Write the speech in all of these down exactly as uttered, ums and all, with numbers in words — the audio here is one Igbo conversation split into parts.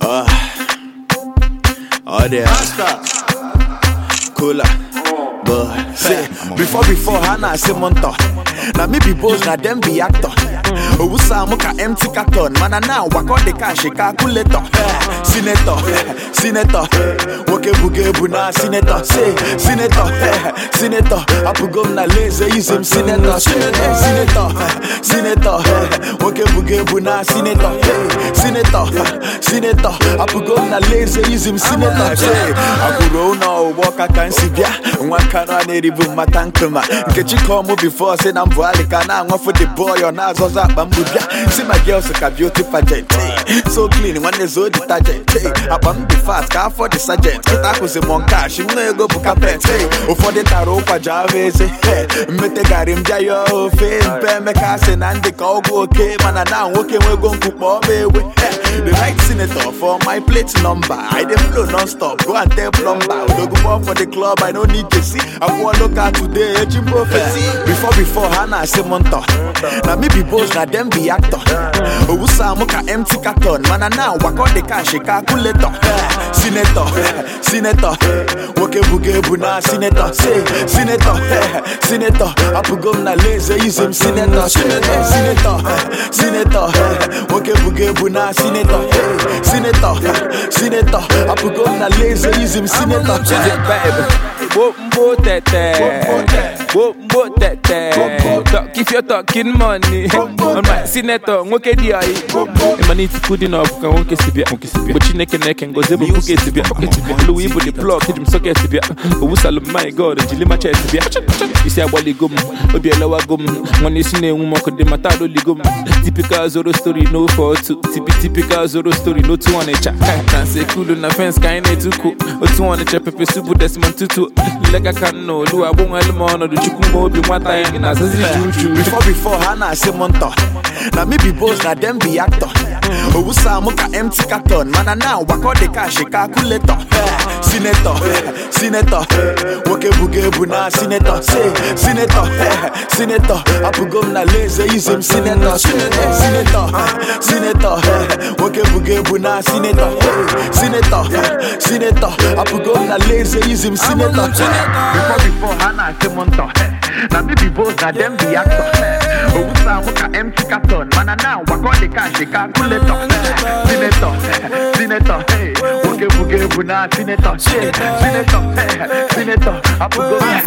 Uh, oh, there. Cooler. But say, before, before, Hannah, say, Monta. Now, me be boss, now, them be actor. Oh, Samuka empty carton. Man, now, walk on the cash, calculator. Senator, Senator. Woke buge buna, Senator. Say, Senator, Senator. Apugom na lazy, use him, Senator. Senator, Senator. Woke buge buna, Senator. Senator, Senator. Apugom na lazy, use him, Senator. Say, Apuro no walk a can see ya. One cannot need even my tankuma. Get you call me before, say, I'm Valicana. I'm for the boy on us. See my girls like a beauty pageant. So clean, one is so detergent. I bump the fast car for the sergeant. Kita was a monka, she may go book a pet. Oh, for the taro pajamas. Mete garim jayo, fame, pemekas, and the call go okay. Man, now okay, we're going to more baby. The right senator for my plate number. I dey flow non-stop. Go and tell plumber. Don't go for the club, I don't need to see. I want to look at today, Jim prophecy. Before, before, Hannah, say Monta. Now me be boss, now them be actor. Oh, Samuka empty carton. Man, now walk on the cash, calculator. Senator, Senator. Woke buge buna, Senator. Say, Senator, Senator. Apugom na lazy, use him, Senator. Senator, Senator. Woke buge buna, Senator. Senator, Senator. Apugom na lazy, use him, Senator. Whoop, whoop, that, that. Whoop, whoop, that, that. Talk if you're talking money. On my senator, okay, the eye. And money to put in up, can walk it. But you neck and neck and go zebra, book it to be. Louis put the plug, hit him socket to be. Who's all my god, and Jilima chest to be. You say, Wally gum, or be a lower gum. When you see a woman could dematado ligum. Typical Zoro story, no for two. Typical Zoro story, no two on a chat. Can't say cool on the fence, kind of too cool. Or two on the chap, if you super desmond tutu. Like I can't know, do I won't have more or the chicken will be one time in as before, before, Hannah, say Monta. Now me be boss, now them be actor. Oh, Samuka empty carton. Man, now walk on the cash, calculator. Senator, Senator. Woke buge buna, Senator. Say, Senator, Senator. Apugom na lazy, use him, Senator. Senator, Senator. Woke buge buna, Senator. Senator, Senator. Apugom na lazy, use him, Senator. Before, before, Hannah, say Monta. Now me be boss, now them be actor. Oh, Samuka empty carton. Man, now walk on the cash, calculator. Senator, Senator. Woke buge buna, Senator. Senator, Senator. Apugom na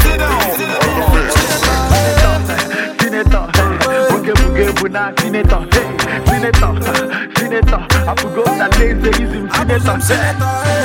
Senator. Woke buge buna, Senator. Senator, Senator. Apugom na lazy, use him, Senator.